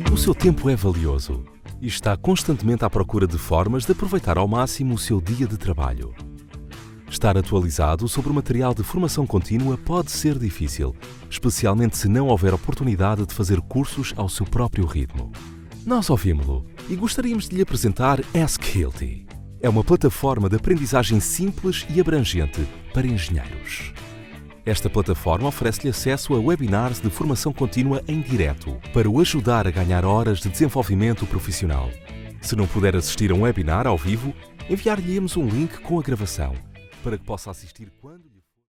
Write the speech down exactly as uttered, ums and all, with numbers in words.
O seu tempo é valioso e está constantemente à procura de formas de aproveitar ao máximo o seu dia de trabalho. Estar atualizado sobre o material de formação contínua pode ser difícil, especialmente se não houver oportunidade de fazer cursos ao seu próprio ritmo. Nós ouvimos-lo e gostaríamos de lhe apresentar Ask Hilti. É uma plataforma de aprendizagem simples e abrangente para engenheiros. Esta plataforma oferece-lhe acesso a webinars de formação contínua em direto, para o ajudar a ganhar horas de desenvolvimento profissional. Se não puder assistir a um webinar ao vivo, enviar-lhe-emos um link com a gravação, para que possa assistir quando...